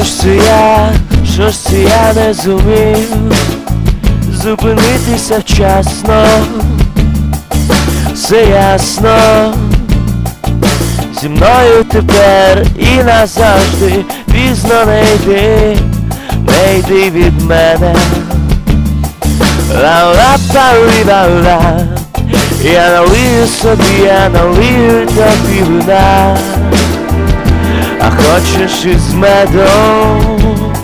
Що ж це я не зумів зупинитися вчасно, все ясно, зі мною тепер і назавжди. Пізно не йди від мене. Ла-ла-па-рі-ла-ла. Я налию собі, я налию тобі вина, а хочеш із медом.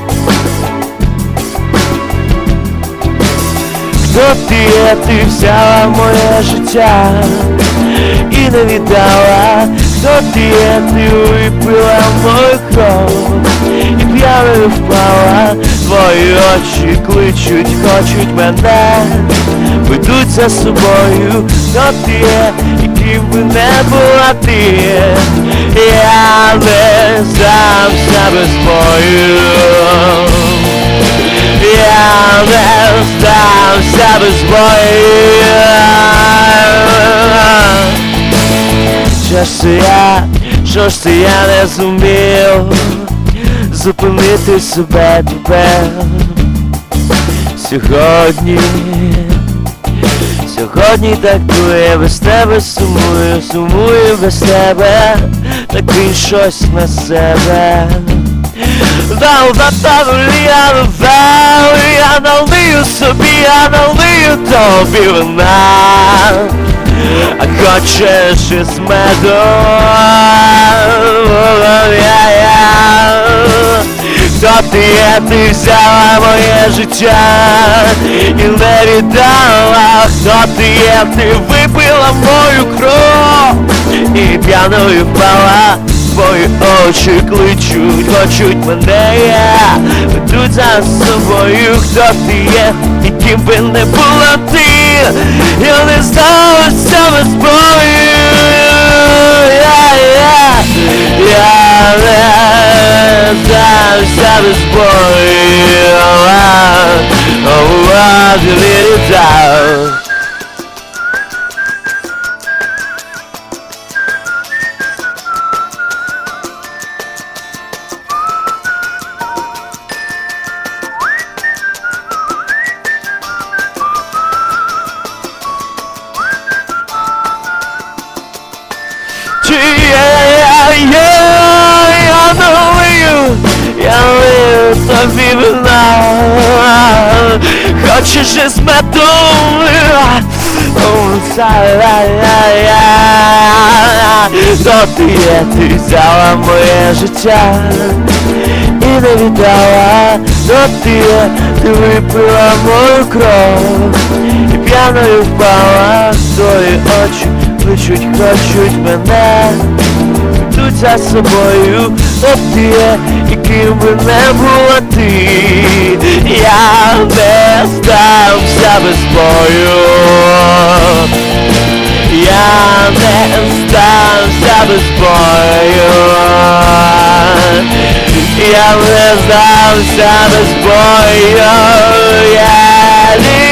Хто ти є, ти взяла моє життя і не віддала. Хто ти є, ти випила мою кров і п'яною впала. Твої очі кличуть, хочуть мене, ведуть за собою. Хто ти є, яким би не була ти, я не здамся без бою. Я не здамся без бою. Що ж це я не зумів зупинити себе тепер. Сьогодні так, коли я без тебе сумую без тебе, так він щось на себе. Я налию собі, я налию тобі вина, а хочеш із медом. Хто ти є, ти взяла моє життя і не віддала. Хто ти є, ти випила мою кров і п'яною впала. Твої очі кличуть, хочуть мене, ведуть за собою. Хто ти є, яким би не була ти, я не здався без бою. Я не здався без бою. Я налию тобі вина, хочеш із медом. Хто ти є, ти взяла моє життя і не віддала. Хто ти є, ти випила мою кров і п'яною впала. Твої очі кличуть, хочуть мене, ведуть за собою. Хто ти є, яким би не була ти, я не здамся без бою. Я не здамся без бою. Я не здамся без бою.